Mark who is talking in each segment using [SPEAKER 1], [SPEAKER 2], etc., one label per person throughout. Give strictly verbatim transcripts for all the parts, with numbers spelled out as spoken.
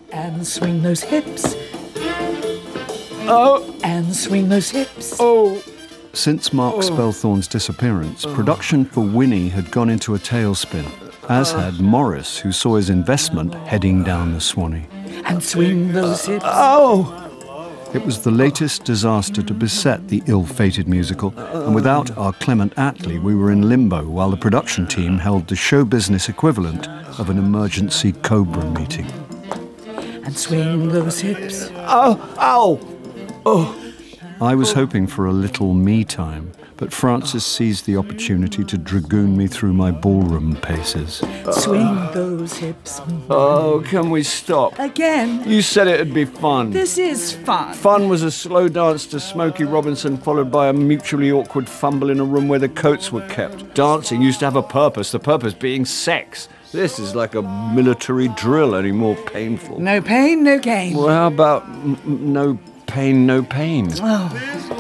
[SPEAKER 1] And swing those hips.
[SPEAKER 2] Oh!
[SPEAKER 1] And swing those hips.
[SPEAKER 2] Oh!
[SPEAKER 3] Since Mark oh. Spellthorne's disappearance, oh. production for Winnie had gone into a tailspin, as had Morris, who saw his investment heading down the Swanee.
[SPEAKER 1] And swing those hips.
[SPEAKER 2] Oh!
[SPEAKER 3] It was the latest disaster to beset the ill-fated musical, and without our Clement Attlee, we were in limbo while the production team held the show business equivalent of an emergency Cobra meeting.
[SPEAKER 1] And swing those hips.
[SPEAKER 2] Oh! Ow! Oh!
[SPEAKER 3] I was hoping for a little me time, but Francis seized the opportunity to dragoon me through my ballroom paces.
[SPEAKER 1] Swing those hips.
[SPEAKER 2] Oh, can we stop?
[SPEAKER 1] Again?
[SPEAKER 2] You said it'd be fun.
[SPEAKER 1] This is fun.
[SPEAKER 2] Fun was a slow dance to Smokey Robinson, followed by a mutually awkward fumble in a room where the coats were kept. Dancing used to have a purpose, the purpose being sex. This is like a military drill, only more painful.
[SPEAKER 1] No pain, no gain.
[SPEAKER 2] Well, how about m- m- no pain, no pain?
[SPEAKER 1] Oh.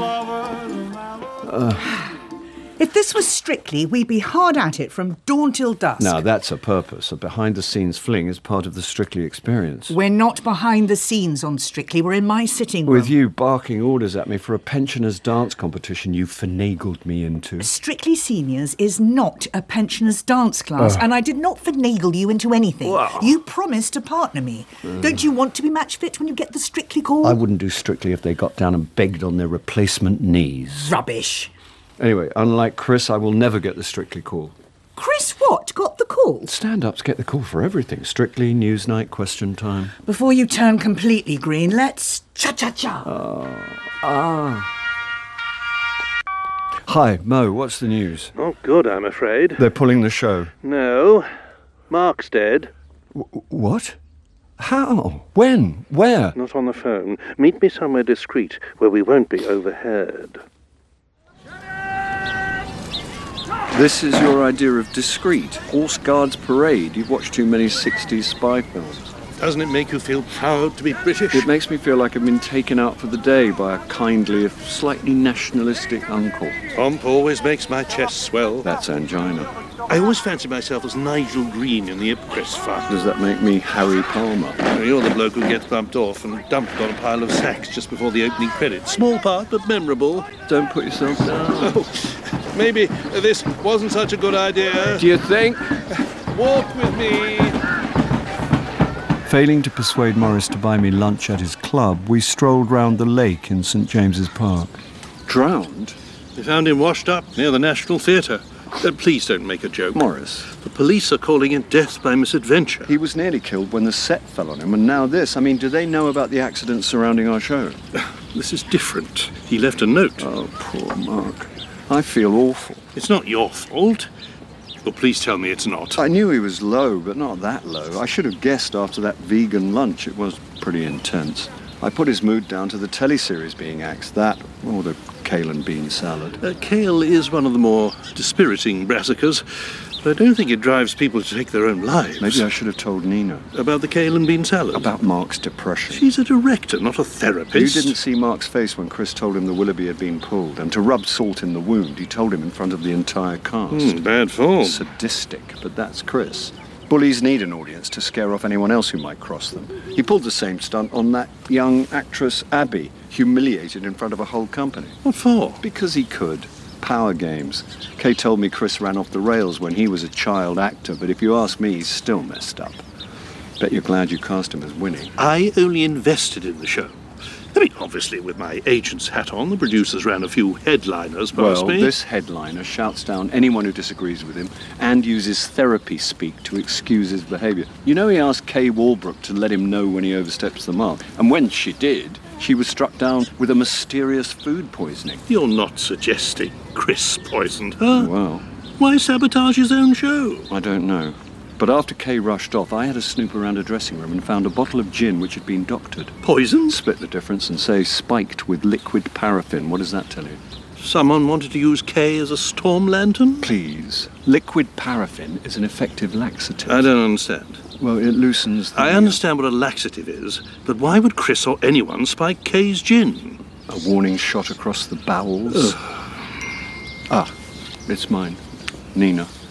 [SPEAKER 2] Uh.
[SPEAKER 1] If this was Strictly, we'd be hard at it from dawn till dusk.
[SPEAKER 2] Now, that's a purpose. A behind-the-scenes fling is part of the Strictly experience.
[SPEAKER 1] We're not behind the scenes on Strictly. We're in my sitting room.
[SPEAKER 2] With you barking orders at me for a pensioners' dance competition you finagled me into.
[SPEAKER 1] Strictly Seniors is not a pensioners' dance class, uh. and I did not finagle you into anything.
[SPEAKER 2] Wow.
[SPEAKER 1] You promised to partner me. Uh. Don't you want to be match fit when you get the Strictly call?
[SPEAKER 2] I wouldn't do Strictly if they got down and begged on their replacement knees.
[SPEAKER 1] Rubbish.
[SPEAKER 2] Anyway, unlike Chris, I will never get the Strictly call.
[SPEAKER 1] Chris what? Got the call?
[SPEAKER 2] Stand-ups get the call for everything. Strictly, Newsnight, Question Time.
[SPEAKER 1] Before you turn completely green, let's cha-cha-cha.
[SPEAKER 2] Uh, ah. Hi, Mo, what's the news?
[SPEAKER 4] Not good, I'm afraid.
[SPEAKER 2] They're pulling the show.
[SPEAKER 4] No. Mark's dead.
[SPEAKER 2] W- what? How? When? Where?
[SPEAKER 4] Not on the phone. Meet me somewhere discreet where we won't be overheard.
[SPEAKER 2] This is your idea of discreet? Horse Guards Parade? You've watched too many sixties spy films.
[SPEAKER 4] Doesn't it make you feel proud to be British?
[SPEAKER 2] It makes me feel like I've been taken out for the day by a kindly, if slightly nationalistic uncle.
[SPEAKER 4] Pomp always makes my chest swell.
[SPEAKER 2] That's angina.
[SPEAKER 4] I always fancy myself as Nigel Green in the Ipcress fund.
[SPEAKER 2] Does that make me Harry Palmer?
[SPEAKER 4] No, you're the bloke who gets bumped off and dumped on a pile of sacks just before the opening credits. Small part, but memorable.
[SPEAKER 2] Don't put yourself down.
[SPEAKER 4] Oh, maybe this wasn't such a good idea.
[SPEAKER 2] Do you think?
[SPEAKER 4] Walk with me.
[SPEAKER 3] Failing to persuade Morris to buy me lunch at his club, we strolled round the lake in St James's Park.
[SPEAKER 2] Drowned?
[SPEAKER 4] They found him washed up near the National Theatre. Uh, please don't make a joke.
[SPEAKER 2] Morris.
[SPEAKER 4] The police are calling it death by misadventure.
[SPEAKER 2] He was nearly killed when the set fell on him, and now this. I mean, do they know about the accidents surrounding our show?
[SPEAKER 4] This is different. He left a note.
[SPEAKER 2] Oh, poor Mark. I feel awful.
[SPEAKER 4] It's not your fault. Well, please tell me it's not.
[SPEAKER 2] I knew he was low, but not that low. I should have guessed after that vegan lunch. It was pretty intense. I put his mood down to the teleseries being axed. That, or the kale and bean salad.
[SPEAKER 4] Uh, kale is one of the more dispiriting brassicas, but I don't think it drives people to take their own lives.
[SPEAKER 2] Maybe I should have told Nina.
[SPEAKER 4] About the kale and bean salad?
[SPEAKER 2] About Mark's depression.
[SPEAKER 4] She's a director, not a therapist.
[SPEAKER 2] You didn't see Mark's face when Chris told him the Willoughby had been pulled, and to rub salt in the wound, he told him in front of the entire cast.
[SPEAKER 4] Mm, bad form.
[SPEAKER 2] Sadistic, but that's Chris. Bullies need an audience to scare off anyone else who might cross them. He pulled the same stunt on that young actress, Abby, humiliated in front of a whole company.
[SPEAKER 4] What for?
[SPEAKER 2] Because he could. Power games. Kay told me Chris ran off the rails when he was a child actor, but if you ask me, he's still messed up. Bet you're glad you cast him as Winnie.
[SPEAKER 4] I only invested in the show. I mean, obviously, with my agent's hat on, the producers ran a few headliners past
[SPEAKER 2] well,
[SPEAKER 4] me.
[SPEAKER 2] Well, this headliner shouts down anyone who disagrees with him and uses therapy speak to excuse his behaviour. You know, he asked Kay Walbrook to let him know when he oversteps the mark. And when she did, she was struck down with a mysterious food poisoning.
[SPEAKER 4] You're not suggesting Chris poisoned her?
[SPEAKER 2] Well...
[SPEAKER 4] Why sabotage his own show?
[SPEAKER 2] I don't know. But after Kay rushed off, I had a snoop around her dressing room and found a bottle of gin which had been doctored.
[SPEAKER 4] Poisoned?
[SPEAKER 2] Split the difference and say spiked with liquid paraffin. What does that tell you?
[SPEAKER 4] Someone wanted to use Kay as a storm lantern?
[SPEAKER 2] Please. Liquid paraffin is an effective laxative.
[SPEAKER 4] I don't understand.
[SPEAKER 2] Well, it loosens the...
[SPEAKER 4] I understand what a laxative is, but why would Chris or anyone spike Kay's gin?
[SPEAKER 2] A warning shot across the bowels. Ah, it's mine. Nina.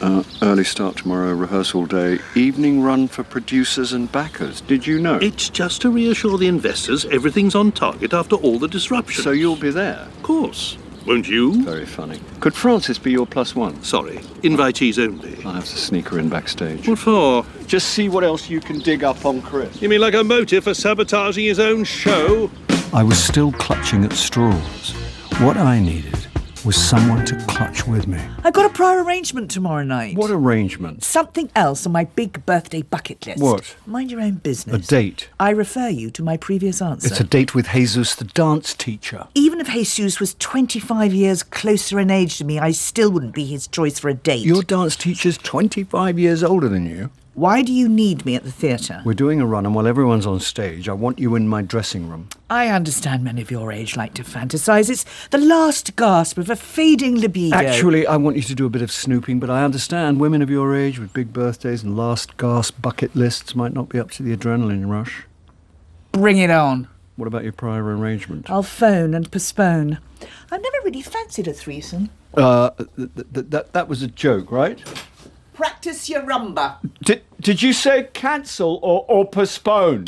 [SPEAKER 2] Uh, early start tomorrow, rehearsal day, evening run for producers and backers. Did you know?
[SPEAKER 4] It's just to reassure the investors everything's on target after all the disruption.
[SPEAKER 2] So you'll be there?
[SPEAKER 4] Of course. Won't you?
[SPEAKER 2] Very funny. Could Francis be your plus one?
[SPEAKER 4] Sorry, invitees only.
[SPEAKER 2] I'll have to sneak her in backstage.
[SPEAKER 4] What for?
[SPEAKER 2] Just see what else you can dig up on Chris.
[SPEAKER 4] You mean like a motive for sabotaging his own show?
[SPEAKER 3] I was still clutching at straws. What I needed was someone to clutch with me.
[SPEAKER 1] I've got a prior arrangement tomorrow night.
[SPEAKER 3] What arrangement?
[SPEAKER 1] Something else on my big birthday bucket list.
[SPEAKER 3] What?
[SPEAKER 1] Mind your own business.
[SPEAKER 3] A date?
[SPEAKER 1] I refer you to my previous answer.
[SPEAKER 3] It's a date with Jesus, the dance teacher.
[SPEAKER 1] Even if Jesus was twenty-five years closer in age to me, I still wouldn't be his choice for a date.
[SPEAKER 3] Your dance teacher's twenty-five years older than you.
[SPEAKER 1] Why do you need me at the theatre?
[SPEAKER 3] We're doing a run, and while everyone's on stage, I want you in my dressing room.
[SPEAKER 1] I understand men of your age like to fantasise. It's the last gasp of a fading libido.
[SPEAKER 3] Actually, I want you to do a bit of snooping, but I understand women of your age with big birthdays and last gasp bucket lists might not be up to the adrenaline rush.
[SPEAKER 1] Bring it on.
[SPEAKER 3] What about your prior arrangement?
[SPEAKER 1] I'll phone and postpone. I've never really fancied a threesome.
[SPEAKER 3] Uh, th- th- th- that, that was a joke, right?
[SPEAKER 1] Practice your rumba.
[SPEAKER 3] Did, did you say cancel or, or postpone?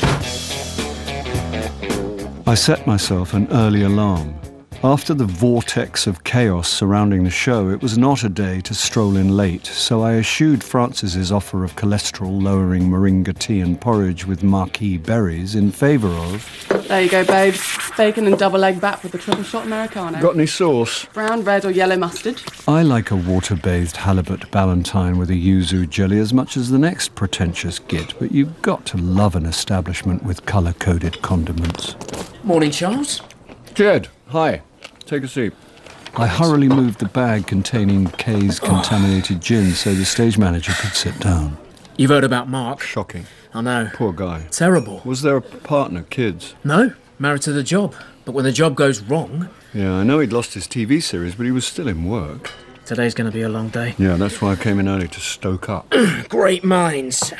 [SPEAKER 3] I set myself an early alarm. After the vortex of chaos surrounding the show, it was not a day to stroll in late, so I eschewed Francis's offer of cholesterol-lowering moringa tea and porridge with marquee berries in favour of...
[SPEAKER 5] There you go, babes. Bacon and double egg bat with the triple shot Americano.
[SPEAKER 3] Got any sauce?
[SPEAKER 5] Brown, red or yellow mustard?
[SPEAKER 3] I like a water-bathed halibut ballantine with a yuzu jelly as much as the next pretentious git, but you've got to love an establishment with colour-coded condiments.
[SPEAKER 6] Morning, Charles.
[SPEAKER 3] Jed, hi. Take a seat. I hurriedly moved the bag containing Kay's contaminated gin so the stage manager could sit down.
[SPEAKER 6] You've heard about Mark?
[SPEAKER 3] Shocking.
[SPEAKER 6] I know.
[SPEAKER 3] Poor guy.
[SPEAKER 6] Terrible.
[SPEAKER 3] Was there a partner, kids?
[SPEAKER 6] No, married to the job. But when the job goes wrong...
[SPEAKER 3] Yeah, I know he'd lost his T V series, but he was still in work.
[SPEAKER 6] Today's going to be a long day.
[SPEAKER 3] Yeah, that's why I came in early to stoke up.
[SPEAKER 6] Great minds.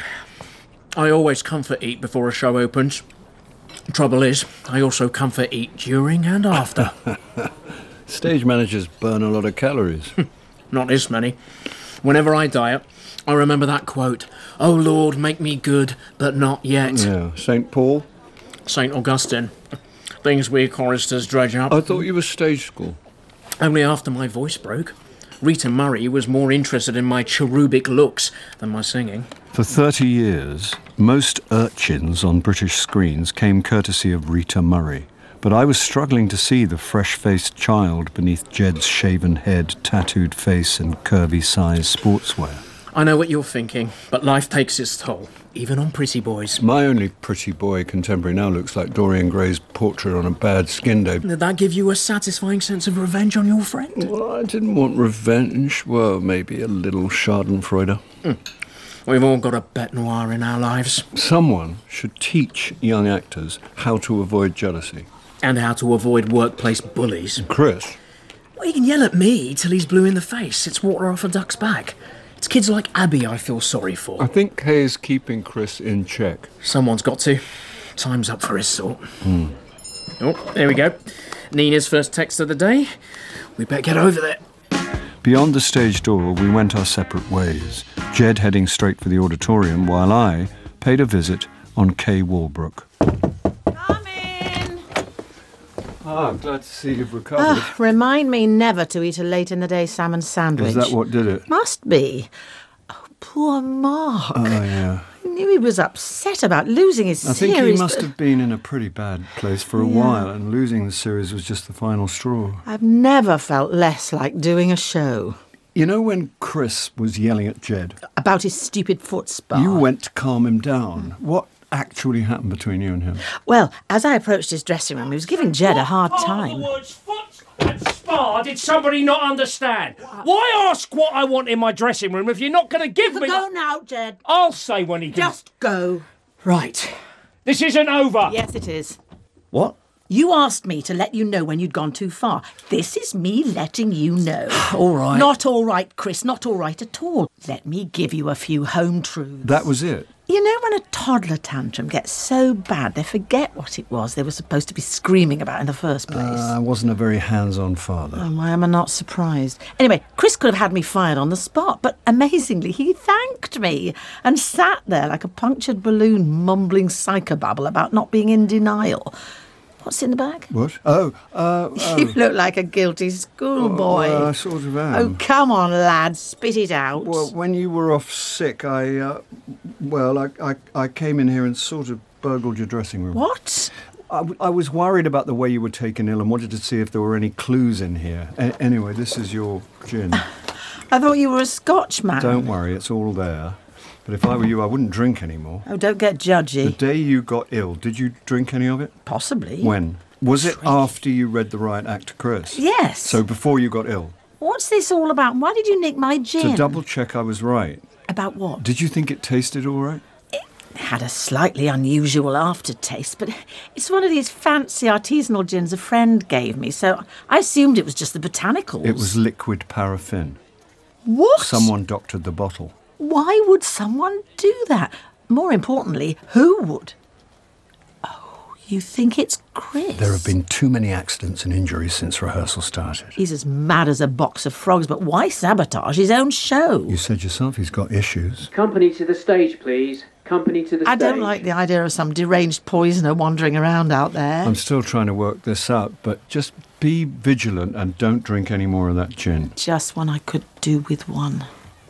[SPEAKER 6] I always comfort eat before a show opens. Trouble is, I also comfort eat during and after.
[SPEAKER 3] Stage managers burn a lot of calories.
[SPEAKER 6] Not this many. Whenever I diet, I remember that quote, "Oh Lord, make me good, but not yet."
[SPEAKER 3] Yeah, Saint Paul?
[SPEAKER 6] Saint Augustine. Things we choristers dredge up.
[SPEAKER 3] I thought you were stage school.
[SPEAKER 6] Only after my voice broke. Rita Murray was more interested in my cherubic looks than my singing.
[SPEAKER 3] For thirty years, most urchins on British screens came courtesy of Rita Murray, but I was struggling to see the fresh-faced child beneath Jed's shaven head, tattooed face and curvy-sized sportswear.
[SPEAKER 6] I know what you're thinking, but life takes its toll, even on pretty boys.
[SPEAKER 3] My only pretty boy contemporary now looks like Dorian Gray's portrait on a bad skin day.
[SPEAKER 6] Did that give you a satisfying sense of revenge on your friend?
[SPEAKER 3] Well, I didn't want revenge. Well, maybe a little schadenfreude.
[SPEAKER 6] Mm. We've all got a bête noire in our lives.
[SPEAKER 3] Someone should teach young actors how to avoid jealousy.
[SPEAKER 6] And how to avoid workplace bullies.
[SPEAKER 3] Chris?
[SPEAKER 6] Well, he can yell at me till he's blue in the face. It's water off a duck's back. It's kids like Abby I feel sorry for.
[SPEAKER 3] I think Kay's keeping Chris in check.
[SPEAKER 6] Someone's got to. Time's up for his sort.
[SPEAKER 3] Mm.
[SPEAKER 6] Oh, there we go. Nina's first text of the day. We better get over there.
[SPEAKER 3] Beyond the stage door, we went our separate ways, Jed heading straight for the auditorium, while I paid a visit on Kay Walbrook.
[SPEAKER 7] Come in!
[SPEAKER 3] Ah, glad to see you've recovered.
[SPEAKER 7] Ah, remind me never to eat a late-in-the-day salmon sandwich.
[SPEAKER 3] Is that what did it?
[SPEAKER 7] Must be. Oh, poor Mark.
[SPEAKER 3] Oh, yeah.
[SPEAKER 7] I knew he was upset about losing his
[SPEAKER 3] I
[SPEAKER 7] series.
[SPEAKER 3] think he must
[SPEAKER 7] but
[SPEAKER 3] have been in a pretty bad place for a
[SPEAKER 7] Yeah.
[SPEAKER 3] while, and losing the series was just the final straw.
[SPEAKER 7] I've never felt less like doing a show.
[SPEAKER 3] You know when Chris was yelling at Jed?
[SPEAKER 7] About his stupid foot spa.
[SPEAKER 3] You went to calm him down. What actually happened between you and him?
[SPEAKER 7] Well, as I approached his dressing room, he was giving Jed a hard time.
[SPEAKER 8] The words foot and spa did somebody not understand? Why ask what I want in my dressing room if you're not going to give me...
[SPEAKER 7] Go now, Jed.
[SPEAKER 8] I'll say when he does.
[SPEAKER 7] Just go.
[SPEAKER 8] Right. This isn't over.
[SPEAKER 7] Yes, it is.
[SPEAKER 8] What?
[SPEAKER 7] You asked me to let you know when you'd gone too far. This is me letting you know.
[SPEAKER 8] All right.
[SPEAKER 7] Not all right, Chris, not all right at all. Let me give you a few home truths.
[SPEAKER 3] That was it.
[SPEAKER 7] You know when a toddler tantrum gets so bad they forget what it was they were supposed to be screaming about in the first place.
[SPEAKER 3] Uh, I wasn't a very hands-on father.
[SPEAKER 7] Oh, why am I not surprised? Anyway, Chris could have had me fired on the spot, but amazingly he thanked me and sat there like a punctured balloon mumbling psychobabble about not being in denial. What's in the bag?
[SPEAKER 3] What? Oh, uh... oh.
[SPEAKER 7] You look like a guilty schoolboy.
[SPEAKER 3] Oh, uh, I sort of am.
[SPEAKER 7] Oh, come on, lad, spit it out.
[SPEAKER 3] Well, when you were off sick, I, uh, well, I, I, I came in here and sort of burgled your dressing room.
[SPEAKER 7] What?
[SPEAKER 3] I, w- I was worried about the way you were taken ill and wanted to see if there were any clues in here. A- anyway, this is your gin.
[SPEAKER 7] I thought you were a Scotchman.
[SPEAKER 3] Don't worry, it's all there. But if I were you, I wouldn't drink anymore.
[SPEAKER 7] Oh, don't get judgy.
[SPEAKER 3] The day you got ill, did you drink any of it?
[SPEAKER 7] Possibly.
[SPEAKER 3] When? Was it after you read the riot act to Chris?
[SPEAKER 7] Yes.
[SPEAKER 3] So before you got ill?
[SPEAKER 7] What's this all about? Why did you nick my gin?
[SPEAKER 3] To double check I was right.
[SPEAKER 7] About what?
[SPEAKER 3] Did you think it tasted all right?
[SPEAKER 7] It had a slightly unusual aftertaste, but it's one of these fancy artisanal gins a friend gave me, so I assumed it was just the botanicals.
[SPEAKER 3] It was liquid paraffin.
[SPEAKER 7] What?
[SPEAKER 3] Someone doctored the bottle.
[SPEAKER 7] Why would someone do that? More importantly, who would? Oh, you think it's Chris?
[SPEAKER 3] There have been too many accidents and injuries since rehearsal started.
[SPEAKER 7] He's as mad as a box of frogs, but why sabotage his own show?
[SPEAKER 3] You said yourself he's got issues.
[SPEAKER 9] Company to the stage, please. Company to the
[SPEAKER 7] I
[SPEAKER 9] stage.
[SPEAKER 7] don't like the idea of some deranged poisoner wandering around out there.
[SPEAKER 3] I'm still trying to work this out, but just be vigilant and don't drink any more of that gin.
[SPEAKER 7] Just when I could do with one.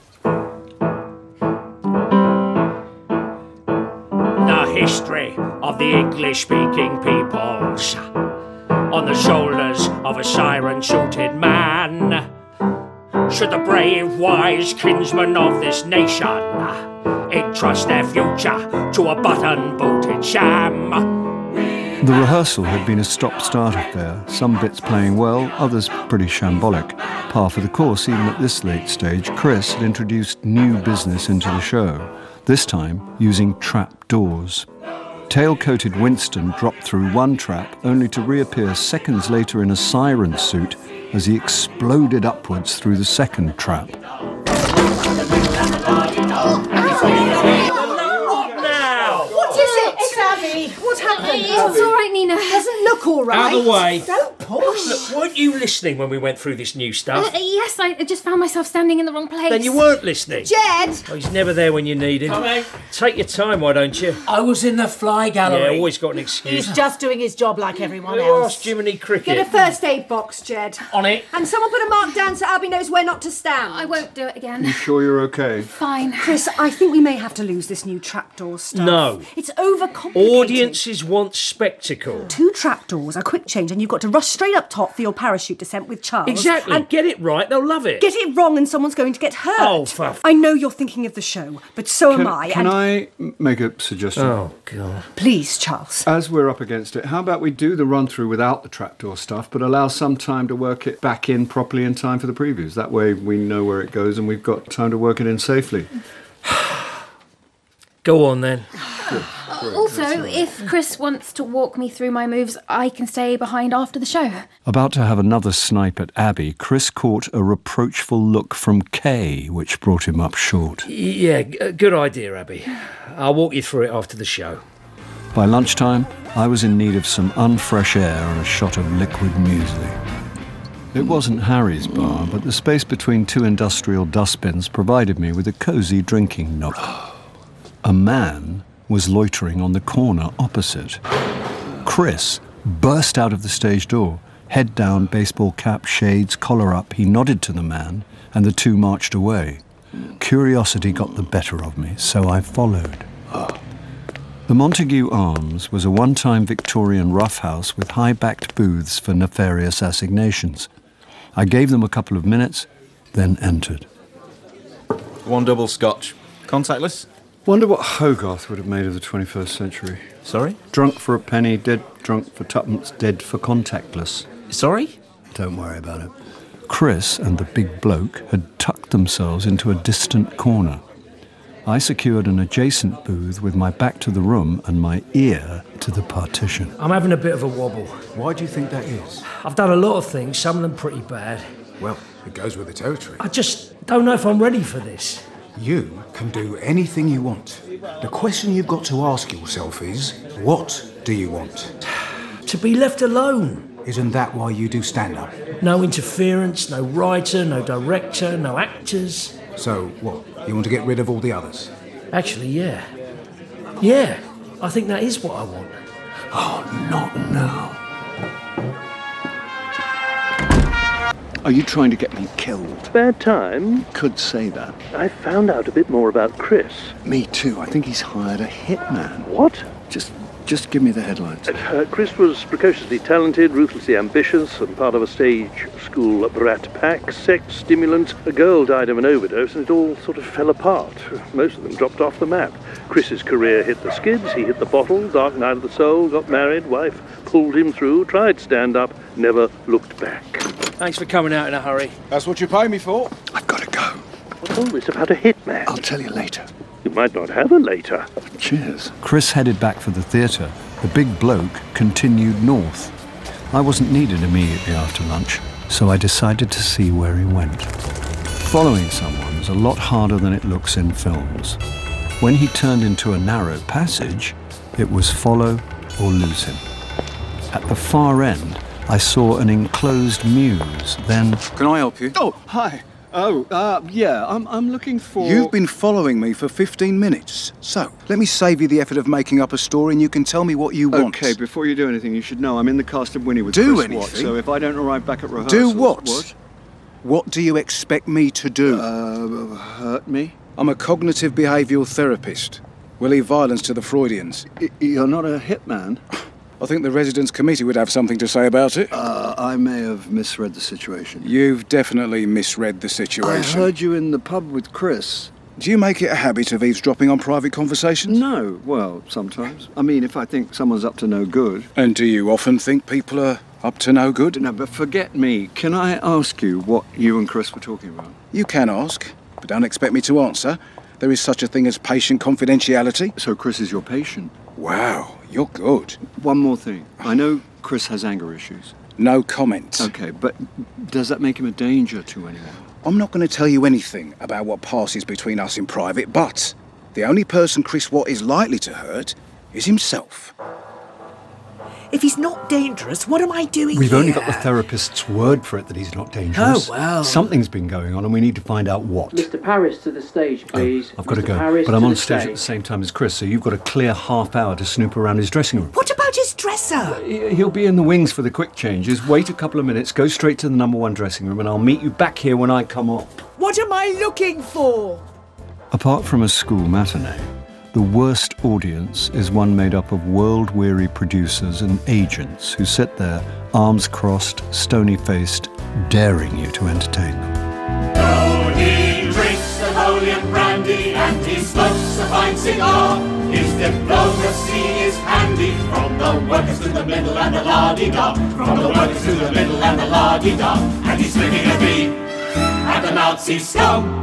[SPEAKER 8] The history of the English-speaking peoples on the shoulders of a siren-suited man. Should the brave, wise kinsmen of this nation entrust their future to a button-booted sham?
[SPEAKER 3] The rehearsal had been a stop-start affair, some bits playing well, others pretty shambolic. Par for the course, even at this late stage, Chris had introduced new business into the show, this time using trap doors. Tail-coated Winston dropped through one trap, only to reappear seconds later in a siren suit as he exploded upwards through the second trap.
[SPEAKER 1] What is it? It's Abby. What happened?
[SPEAKER 10] It's all right, Nina.
[SPEAKER 1] Doesn't look all right.
[SPEAKER 8] Out of the way.
[SPEAKER 1] Don't push.
[SPEAKER 8] Look, weren't you listening when we went through this new stuff?
[SPEAKER 10] Uh, yes, I just found myself standing in the wrong place.
[SPEAKER 8] Then you weren't listening.
[SPEAKER 1] Jed!
[SPEAKER 8] Oh, he's never there when you need him.
[SPEAKER 6] Coming.
[SPEAKER 8] Take your time, why don't you?
[SPEAKER 6] I was in the fly gallery.
[SPEAKER 8] Yeah, always got an excuse.
[SPEAKER 7] He's just doing his job like everyone
[SPEAKER 8] Who
[SPEAKER 7] else.
[SPEAKER 8] asked Jiminy Cricket?
[SPEAKER 11] Get a first aid box, Jed.
[SPEAKER 6] On it.
[SPEAKER 11] And someone put a mark down so Abby knows where not to stand.
[SPEAKER 10] I won't do it again.
[SPEAKER 3] You sure you're okay?
[SPEAKER 10] Fine.
[SPEAKER 11] Chris, I think we may have to lose this new trapdoor stuff.
[SPEAKER 8] No.
[SPEAKER 11] It's overcomplicated.
[SPEAKER 8] Audiences want spectacle.
[SPEAKER 11] Two trapdoors, a quick change, and you've got to rush straight up top for your parachute descent with Charles.
[SPEAKER 8] Exactly.
[SPEAKER 11] And
[SPEAKER 8] Get it right, they'll love it.
[SPEAKER 11] get it wrong and someone's going to get hurt.
[SPEAKER 8] Oh, for f-
[SPEAKER 11] I know you're thinking of the show, but so am
[SPEAKER 3] Can,
[SPEAKER 11] I.
[SPEAKER 3] can
[SPEAKER 11] and
[SPEAKER 3] I m- make a suggestion?
[SPEAKER 8] Oh, God.
[SPEAKER 11] Please, Charles.
[SPEAKER 3] As we're up against it, how about we do the run-through without the trapdoor stuff, but allow some time to work it back in properly in time for the previews? That way we know where it goes and we've got time to work it in safely.
[SPEAKER 8] Go on, then.
[SPEAKER 10] Also, if Chris wants to walk me through my moves, I can stay behind after the show.
[SPEAKER 3] About to have another snipe at Abby, Chris caught a reproachful look from Kay, which brought him up short.
[SPEAKER 8] Yeah, g- good idea, Abby. I'll walk you through it after the show.
[SPEAKER 3] By lunchtime, I was in need of some unfresh air and a shot of liquid muesli. It wasn't Harry's bar, but the space between two industrial dustbins provided me with a cosy drinking nook. A man was loitering on the corner opposite. Chris burst out of the stage door. Head down, baseball cap, shades, collar up. He nodded to the man, and the two marched away. Curiosity got the better of me, so I followed. The Montague Arms was a one-time Victorian roughhouse with high-backed booths for nefarious assignations. I gave them a couple of minutes, then entered.
[SPEAKER 12] One double scotch. Contactless?
[SPEAKER 3] Wonder what Hogarth would have made of the twenty-first century.
[SPEAKER 12] Sorry?
[SPEAKER 3] Drunk for a penny, dead drunk for tuppence, dead for contactless.
[SPEAKER 12] Sorry?
[SPEAKER 3] Don't worry about it. Chris and the big bloke had tucked themselves into a distant corner. I secured an adjacent booth with my back to the room and my ear to the partition.
[SPEAKER 8] I'm having a bit of a wobble.
[SPEAKER 13] Why do you think that is?
[SPEAKER 8] I've done a lot of things, some of them pretty bad.
[SPEAKER 13] Well, it goes with the territory.
[SPEAKER 8] I just don't know if I'm ready for this.
[SPEAKER 13] You can do anything you want. The question you've got to ask yourself is, what do you want?
[SPEAKER 8] To be left alone.
[SPEAKER 13] Isn't that why you do stand-up?
[SPEAKER 8] No interference, no writer, no director, no actors.
[SPEAKER 13] So, what, you want to get rid of all the others?
[SPEAKER 8] Actually, yeah. Yeah, I think that is what I want.
[SPEAKER 3] Oh, not now.
[SPEAKER 2] Are you trying to get me killed?
[SPEAKER 4] Bad time?
[SPEAKER 2] Could say that.
[SPEAKER 4] I found out a bit more about Chris.
[SPEAKER 2] Me too. I think he's hired a hitman.
[SPEAKER 4] What?
[SPEAKER 2] Just just give me the headlines.
[SPEAKER 4] Uh, Chris was precociously talented, ruthlessly ambitious, and part of a stage school brat pack, sex stimulant. A girl died of an overdose, and it all sort of fell apart. Most of them dropped off the map. Chris's career hit the skids, he hit the bottle, dark night of the soul, got married, wife pulled him through, tried stand-up, never looked back.
[SPEAKER 8] Thanks for coming out in a hurry.
[SPEAKER 13] That's what you pay me for.
[SPEAKER 2] I've got to go.
[SPEAKER 4] What's all this about a hitman?
[SPEAKER 2] I'll tell you later.
[SPEAKER 4] You might not have a later.
[SPEAKER 2] Cheers.
[SPEAKER 3] Chris headed back for the theatre. The big bloke continued north. I wasn't needed immediately after lunch, so I decided to see where he went. Following someone's a lot harder than it looks in films. When he turned into a narrow passage, it was follow or lose him. At the far end, I saw an enclosed mews, then...
[SPEAKER 13] Can I help you?
[SPEAKER 2] Oh, hi. Oh, uh, yeah, I'm, I'm looking for...
[SPEAKER 13] You've been following me for fifteen minutes. So, let me save you the effort of making up a story and you can tell me what you want.
[SPEAKER 2] Okay, before you do anything, you should know I'm in the cast of Winnie with
[SPEAKER 13] Do
[SPEAKER 2] Chris
[SPEAKER 13] anything?
[SPEAKER 2] Watt, so if I don't arrive back at rehearsal...
[SPEAKER 13] Do what?
[SPEAKER 2] What?
[SPEAKER 13] What do you expect me to do?
[SPEAKER 2] Uh, hurt me?
[SPEAKER 13] I'm a cognitive behavioural therapist. We leave violence to the Freudians.
[SPEAKER 2] Y- you're not a hitman?
[SPEAKER 13] I think the residents' committee would have something to say about it.
[SPEAKER 2] Uh, I may have misread the situation.
[SPEAKER 13] You've definitely misread the
[SPEAKER 2] I
[SPEAKER 13] situation.
[SPEAKER 2] heard you in the pub with Chris.
[SPEAKER 13] Do you make it a habit of eavesdropping on private conversations?
[SPEAKER 2] No, well, sometimes. I mean, if I think someone's up to no good.
[SPEAKER 13] And do you often think people are up to no good?
[SPEAKER 2] No, but forget me. Can I ask you what you and Chris were talking about?
[SPEAKER 13] You can ask, but don't expect me to answer. There is such a thing as patient confidentiality.
[SPEAKER 2] So Chris is your patient?
[SPEAKER 13] Wow, you're good.
[SPEAKER 2] One more thing. I know Chris has anger issues.
[SPEAKER 13] No comment.
[SPEAKER 2] Okay, but does that make him a danger to anyone?
[SPEAKER 13] I'm not going to tell you anything about what passes between us in private, but the only person Chris Watt is likely to hurt is himself.
[SPEAKER 1] If he's not dangerous, what am I doing
[SPEAKER 3] We've
[SPEAKER 1] here?
[SPEAKER 3] only got the therapist's word for it that he's not dangerous.
[SPEAKER 1] Oh, well.
[SPEAKER 3] Something's been going on and we need to find out what.
[SPEAKER 9] Mister Paris to the stage, please.
[SPEAKER 3] I've got
[SPEAKER 9] Mister
[SPEAKER 3] to go,
[SPEAKER 9] Paris
[SPEAKER 3] but I'm
[SPEAKER 9] to
[SPEAKER 3] on
[SPEAKER 9] the
[SPEAKER 3] stage at the same time as Chris, so you've got a clear half hour to snoop around his dressing room.
[SPEAKER 1] What about his dresser?
[SPEAKER 3] He'll be in the wings for the quick changes. Wait a couple of minutes, go straight to the number one dressing room, and I'll meet you back here when I come up.
[SPEAKER 1] What am I looking for?
[SPEAKER 3] Apart from a school matinee, the worst audience is one made up of world-weary producers and agents who sit there, arms crossed, stony-faced, daring you to entertain them.
[SPEAKER 14] Though he drinks Napoleon brandy and he smokes a fine cigar, his diplomacy is handy from the workers to the middle and the la-di-da, from the workers to the middle and the la-di-da, and he's flicking a bee at the Nazi scum.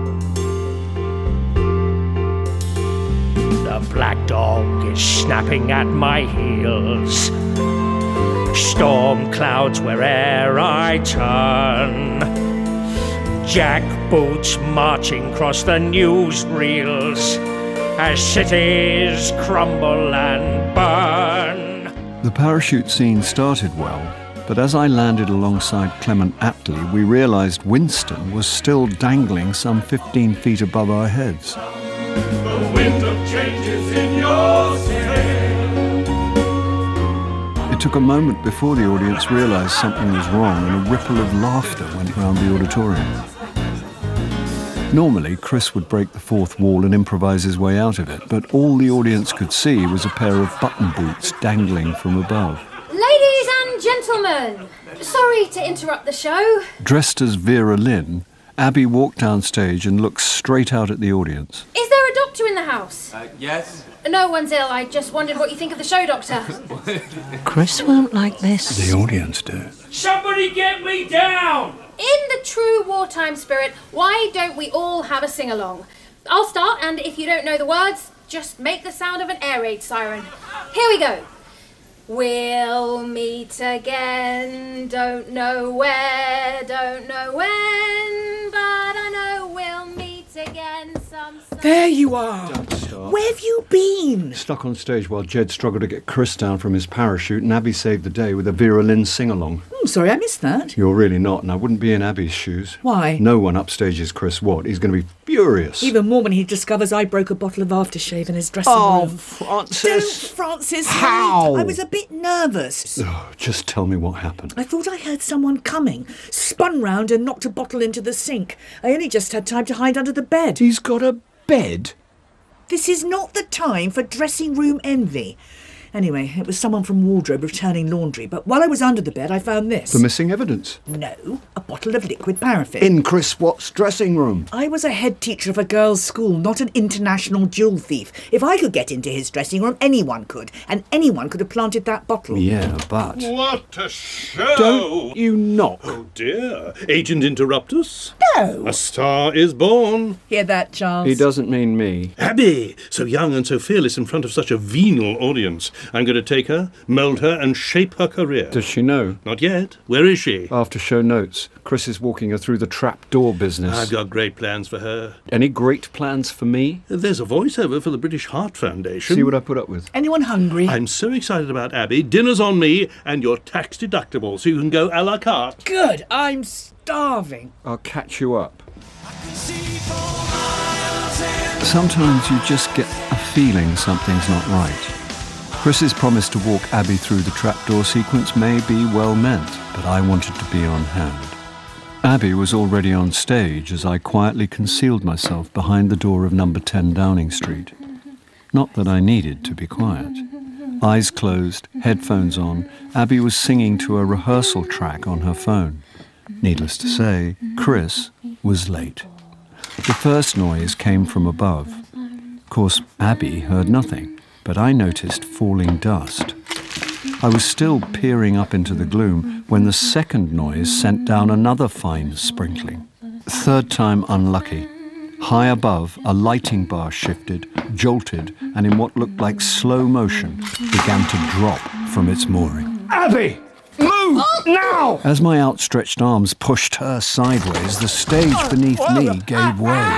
[SPEAKER 8] The black dog is snapping at my heels. Storm clouds where'er I turn. Jack boots marching across the newsreels as cities crumble and burn.
[SPEAKER 3] The parachute scene started well, but as I landed alongside Clement Attlee, we realised Winston was still dangling some fifteen feet above our heads.
[SPEAKER 14] The wind of change is in your sail.
[SPEAKER 3] It took a moment before the audience realised something was wrong and a ripple of laughter went round the auditorium. Normally, Chris would break the fourth wall and improvise his way out of it, but all the audience could see was a pair of button boots dangling from above.
[SPEAKER 10] Ladies and gentlemen, sorry to interrupt the show.
[SPEAKER 3] Dressed as Vera Lynn, Abby walked downstage and looked straight out at the audience.
[SPEAKER 10] Is there a doctor in the house?
[SPEAKER 12] Uh, yes?
[SPEAKER 10] No one's ill. I just wondered what you think of the show, Doctor.
[SPEAKER 7] Chris won't like this.
[SPEAKER 3] The audience do.
[SPEAKER 8] Somebody get me down!
[SPEAKER 10] In the true wartime spirit, why don't we all have a sing-along? I'll start, and if you don't know the words, just make the sound of an air raid siren. Here we go. We'll meet again, don't know where, don't know when, but I know we'll meet again.
[SPEAKER 7] There you are. Where have you been?
[SPEAKER 3] Stuck on stage while Jed struggled to get Chris down from his parachute, and Abby saved the day with a Vera Lynn sing-along.
[SPEAKER 7] I'm sorry, I missed that.
[SPEAKER 3] You're really not, and I wouldn't be in Abby's shoes.
[SPEAKER 7] Why?
[SPEAKER 3] No one upstages Chris Watt. He's going to be furious.
[SPEAKER 7] Even more when he discovers I broke a bottle of aftershave in his dressing
[SPEAKER 3] Oh,
[SPEAKER 7] room.
[SPEAKER 3] Francis.
[SPEAKER 7] Don't, Francis.
[SPEAKER 3] How?
[SPEAKER 7] wait. I was a bit nervous.
[SPEAKER 3] Oh, just tell me what happened.
[SPEAKER 7] I thought I heard someone coming, spun round and knocked a bottle into the sink. I only just had time to hide under the bed.
[SPEAKER 3] He's got a bed?
[SPEAKER 7] This is not the time for dressing room envy. Anyway, it was someone from wardrobe returning laundry, but while I was under the bed, I found this.
[SPEAKER 3] The missing evidence?
[SPEAKER 7] No, a bottle of liquid paraffin.
[SPEAKER 3] In Chris Watt's dressing room?
[SPEAKER 7] I was a head teacher of a girls' school, not an international jewel thief. If I could get into his dressing room, anyone could, and anyone could have planted that bottle.
[SPEAKER 3] Yeah, but...
[SPEAKER 15] What a show!
[SPEAKER 3] Don't you knock.
[SPEAKER 15] Oh, dear. Agent Interruptus?
[SPEAKER 7] No!
[SPEAKER 15] A star is born.
[SPEAKER 7] Hear that, Charles?
[SPEAKER 3] He doesn't mean me.
[SPEAKER 15] Abby, so young and so fearless in front of such a venal audience. I'm going to take her, mould her, and shape her career.
[SPEAKER 3] Does she know?
[SPEAKER 15] Not yet. Where is she?
[SPEAKER 3] After show notes, Chris is walking her through the trapdoor business.
[SPEAKER 15] I've got great plans for her.
[SPEAKER 3] Any great plans for me?
[SPEAKER 15] There's a voiceover for the British Heart Foundation.
[SPEAKER 3] See what I put up with.
[SPEAKER 7] Anyone hungry?
[SPEAKER 15] I'm so excited about Abby. Dinner's on me, and you're tax deductible, so you can go a la carte.
[SPEAKER 7] Good. I'm starving.
[SPEAKER 3] I'll catch you up. Sometimes you just get a feeling something's not right. Chris's promise to walk Abby through the trapdoor sequence may be well meant, but I wanted to be on hand. Abby was already on stage as I quietly concealed myself behind the door of number ten Downing Street. Not that I needed to be quiet. Eyes closed, headphones on, Abby was singing to a rehearsal track on her phone. Needless to say, Chris was late. The first noise came from above. Of course, Abby heard nothing. But I noticed falling dust. I was still peering up into the gloom when the second noise sent down another fine sprinkling. Third time unlucky. High above, a lighting bar shifted, jolted, and in what looked like slow motion, began to drop from its mooring.
[SPEAKER 15] Abby! Move! Now!
[SPEAKER 3] As my outstretched arms pushed her sideways, the stage beneath me gave way.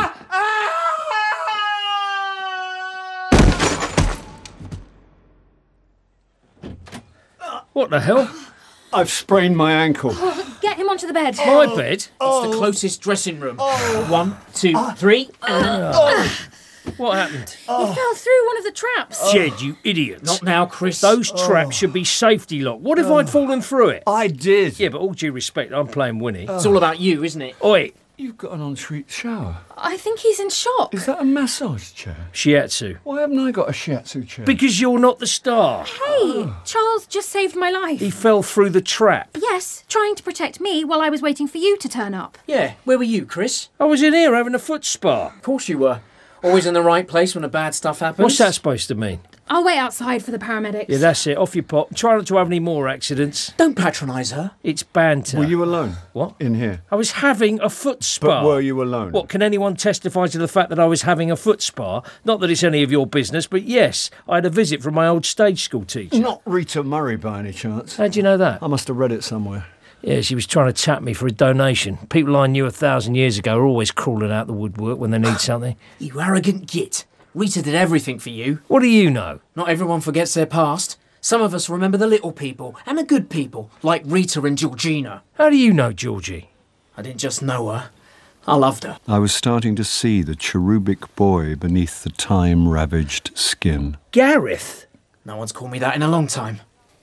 [SPEAKER 8] What the hell?
[SPEAKER 3] I've sprained my ankle.
[SPEAKER 10] Oh, get him onto the bed.
[SPEAKER 8] My bed?
[SPEAKER 6] It's the closest dressing room. One, two, three.
[SPEAKER 8] What happened?
[SPEAKER 10] He fell through one of the traps.
[SPEAKER 8] Jed, you idiot.
[SPEAKER 6] Not now, Chris.
[SPEAKER 8] Those traps should be safety locked. What if I'd fallen through it?
[SPEAKER 3] I did.
[SPEAKER 8] Yeah, but all due respect, I'm playing Winnie.
[SPEAKER 6] It's all about you, isn't it?
[SPEAKER 8] Oi,
[SPEAKER 3] You've got an ensuite shower.
[SPEAKER 10] I think he's in shock.
[SPEAKER 3] Is that a massage chair?
[SPEAKER 8] shiatsu.
[SPEAKER 3] Why haven't I got a shiatsu chair?
[SPEAKER 8] Because you're not the star.
[SPEAKER 10] Hey, Charles just saved my life.
[SPEAKER 8] He fell through the trap.
[SPEAKER 10] Yes, trying to protect me while I was waiting for you to turn up.
[SPEAKER 6] Yeah, where were you, Chris?
[SPEAKER 8] I was in here having a foot spa.
[SPEAKER 6] Of course you were. Always in the right place when the bad stuff happens.
[SPEAKER 8] What's that supposed to mean?
[SPEAKER 10] I'll wait outside for the paramedics.
[SPEAKER 8] Yeah, that's it. Off you pop. Try not to have any more accidents.
[SPEAKER 6] Don't patronise her.
[SPEAKER 8] It's banter.
[SPEAKER 3] Were you alone?
[SPEAKER 8] What?
[SPEAKER 3] In here?
[SPEAKER 8] I was having a foot spa.
[SPEAKER 3] But were you alone?
[SPEAKER 8] What, can anyone testify to the fact that I was having a foot spa? Not that it's any of your business, but yes, I had a visit from my old stage school teacher.
[SPEAKER 3] Not Rita Murray by any chance?
[SPEAKER 8] How'd you know that?
[SPEAKER 3] I must have read it somewhere.
[SPEAKER 8] Yeah, she was trying to tap me for a donation. People I knew a thousand years ago are always crawling out the woodwork when they need something.
[SPEAKER 6] You arrogant git. Rita did everything for you.
[SPEAKER 8] What do you know?
[SPEAKER 6] Not everyone forgets their past. Some of us remember the little people and the good people, like Rita and Georgina.
[SPEAKER 8] How do you know Georgie?
[SPEAKER 6] I didn't just know her. I loved her.
[SPEAKER 3] I was starting to see the cherubic boy beneath the time-ravaged skin.
[SPEAKER 8] Gareth?
[SPEAKER 6] No one's called me that in a long time.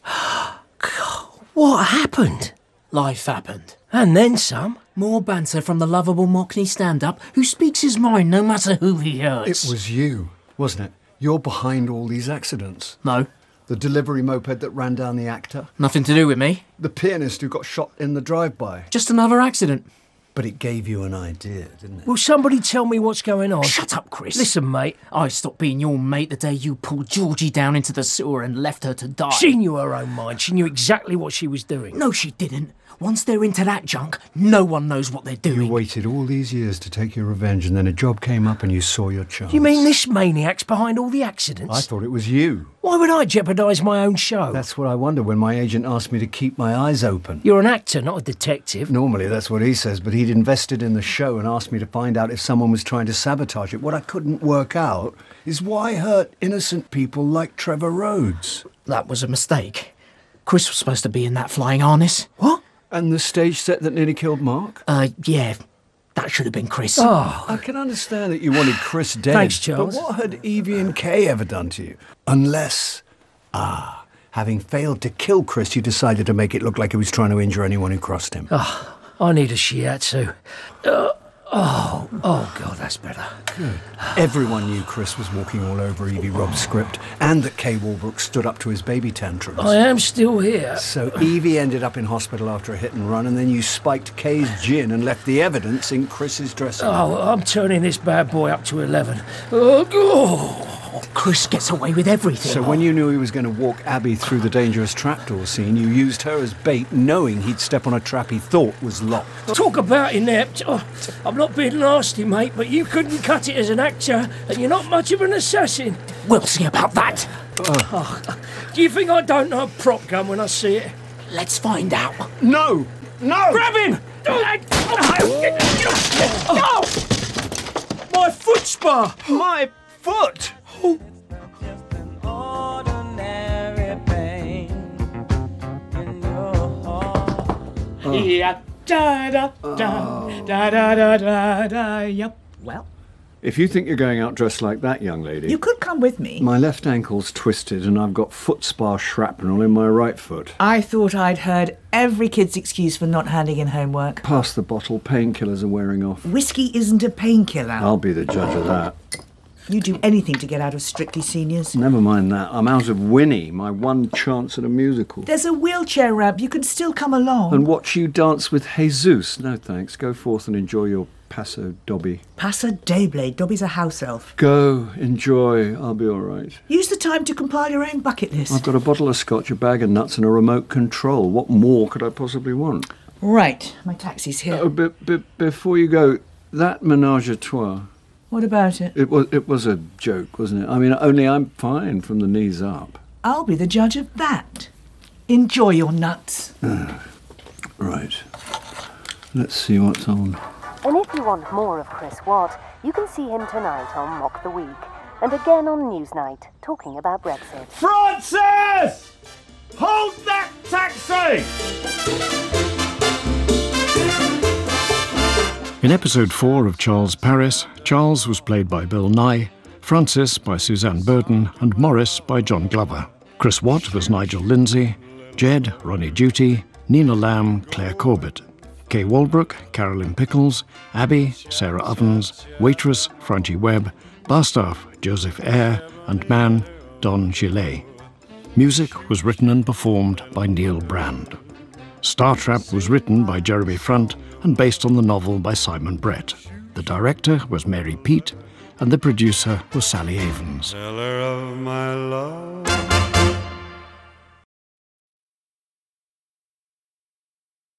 [SPEAKER 8] What happened?
[SPEAKER 6] Life happened.
[SPEAKER 8] And then some.
[SPEAKER 6] More banter from the lovable Mockney stand-up who speaks his mind no matter who he hurts.
[SPEAKER 3] It was you, wasn't it? You're behind all these accidents.
[SPEAKER 6] No.
[SPEAKER 3] The delivery moped that ran down the actor.
[SPEAKER 6] Nothing to do with me.
[SPEAKER 3] The pianist who got shot in the drive-by.
[SPEAKER 6] Just another accident.
[SPEAKER 3] But it gave you an idea, didn't it?
[SPEAKER 8] Will somebody tell me what's going on?
[SPEAKER 6] Shut up, Chris.
[SPEAKER 8] Listen, mate.
[SPEAKER 6] I stopped being your mate the day you pulled Georgie down into the sewer and left her to die.
[SPEAKER 8] She knew her own mind. She knew exactly what she was doing.
[SPEAKER 6] No, she didn't.
[SPEAKER 8] Once they're into that junk, no one knows what they're doing.
[SPEAKER 3] You waited all these years to take your revenge, and then a job came up and you saw your chance.
[SPEAKER 8] You mean this maniac's behind all the accidents?
[SPEAKER 3] I thought it was you.
[SPEAKER 8] Why would I jeopardise my own show?
[SPEAKER 3] That's what I wonder when my agent asked me to keep my eyes open.
[SPEAKER 8] You're an actor, not a detective.
[SPEAKER 3] Normally that's what he says, but he'd invested in the show and asked me to find out if someone was trying to sabotage it. What I couldn't work out is why hurt innocent people like Trevor Rhodes.
[SPEAKER 8] That was a mistake. Chris was supposed to be in that flying harness.
[SPEAKER 3] What? And the stage set that nearly killed Mark?
[SPEAKER 8] Uh, yeah. That should have been Chris.
[SPEAKER 3] Oh, I can understand that you wanted Chris dead.
[SPEAKER 8] Thanks, Charles.
[SPEAKER 3] But what had Evie and Kay ever done to you? Unless, ah, having failed to kill Chris, you decided to make it look like he was trying to injure anyone who crossed him.
[SPEAKER 8] Oh, I need a shiatsu. Uh, oh, oh, God, that's better.
[SPEAKER 3] Good. Everyone knew Chris was walking all over Evie Robb's script, and that Kay Walbrook stood up to his baby tantrums.
[SPEAKER 8] I am still here.
[SPEAKER 3] So Evie ended up in hospital after a hit and run, and then you spiked Kay's gin and left the evidence in Chris's dressing room.
[SPEAKER 8] Oh, I'm turning this bad boy up to eleven. Oh, oh. Chris gets away with everything.
[SPEAKER 3] So when you knew he was going to walk Abby through the dangerous trapdoor scene, you used her as bait, knowing he'd step on a trap he thought was locked.
[SPEAKER 8] Talk about inept. Oh, I'm not being nasty, mate, but you couldn't cut it as an actor, and you're not much of an assassin. We'll see about that. Uh. Oh, do you think I don't know a prop gun when I see it? Let's find out.
[SPEAKER 3] No! No!
[SPEAKER 8] Grab him! No! My foot spar!
[SPEAKER 3] My foot! Oh.
[SPEAKER 8] Yeah, da da da da da da da da. Yep.
[SPEAKER 1] Well,
[SPEAKER 3] if you think you're going out dressed like that, young lady...
[SPEAKER 1] you could come with me.
[SPEAKER 3] My left ankle's twisted and I've got foot spar shrapnel in my right foot.
[SPEAKER 1] I thought I'd heard every kid's excuse for not handing in homework.
[SPEAKER 3] Pass the bottle, painkillers are wearing off.
[SPEAKER 1] Whiskey isn't a painkiller.
[SPEAKER 3] I'll be the judge of that.
[SPEAKER 1] You do anything to get out of Strictly Seniors.
[SPEAKER 3] Never mind that. I'm out of Winnie, my one chance at a musical.
[SPEAKER 1] There's a wheelchair ramp. You can still come along.
[SPEAKER 3] And watch you dance with Jesus. No thanks. Go forth and enjoy your Paso Dobby.
[SPEAKER 1] Paso Dayblade. Dobby's a house elf.
[SPEAKER 3] Go, enjoy. I'll be all right.
[SPEAKER 1] Use the time to compile your own bucket list.
[SPEAKER 3] I've got a bottle of scotch, a bag of nuts and a remote control. What more could I possibly want?
[SPEAKER 1] Right. My taxi's here.
[SPEAKER 3] Oh, but, but before you go, that menage a trois...
[SPEAKER 1] What about it?
[SPEAKER 3] It was it was a joke, wasn't it? I mean, only I'm fine from the knees up.
[SPEAKER 1] I'll be the judge of that. Enjoy your nuts.
[SPEAKER 3] Uh, right. Let's see what's on.
[SPEAKER 16] And if you want more of Chris Watt, you can see him tonight on Mock the Week, and again on Newsnight, talking about Brexit.
[SPEAKER 14] Francis! Hold that taxi!
[SPEAKER 17] In episode four of Charles Paris, Charles was played by Bill Nye, Francis by Suzanne Burton, and Morris by John Glover. Chris Watt was Nigel Lindsay, Jed, Ronnie Duty, Nina Lamb, Claire Corbett, Kay Walbrook, Carolyn Pickles, Abby, Sarah Ovens, Waitress, Francie Webb, Barstaff, Joseph Eyre, and Man, Don Gillet. Music was written and performed by Neil Brand. Star Trap was written by Jeremy Front and based on the novel by Simon Brett. The director was Mary Peet, and the producer was Sally Avens.
[SPEAKER 14] Teller of my